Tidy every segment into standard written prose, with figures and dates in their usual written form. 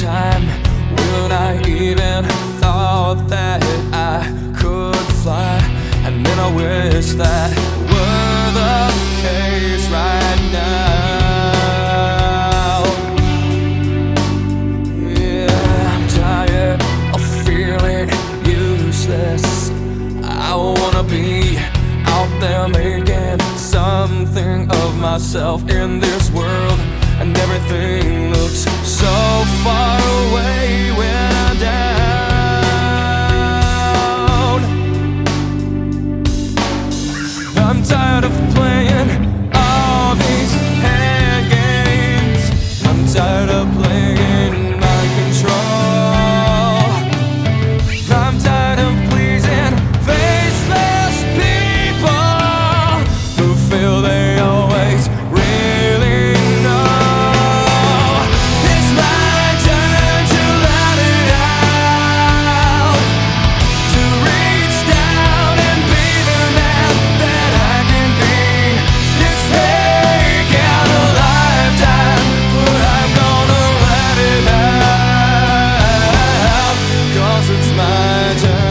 time when I even thought that I could fly. And then I wish that were the case right now. Yeah, I'm tired of feeling useless. I wanna be out there making something of myself in this world, and everything looks so far away when I'm down. I'm tired of playing all these hand games. I'm tired of playing mind control. I'm tired of pleasing faceless people who feel they always really know. It's my turn to let it out, to reach down and be the man that I can be. It's taken a lifetime, but I'm gonna let it out, 'cause it's my turn.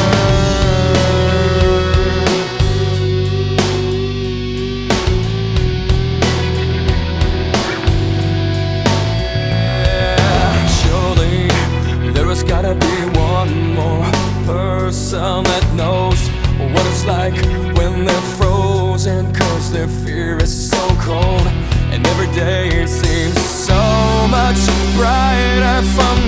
There's gotta be one more person that knows what it's like when they're frozen, 'cause their fear is so cold, and every day it seems so much brighter from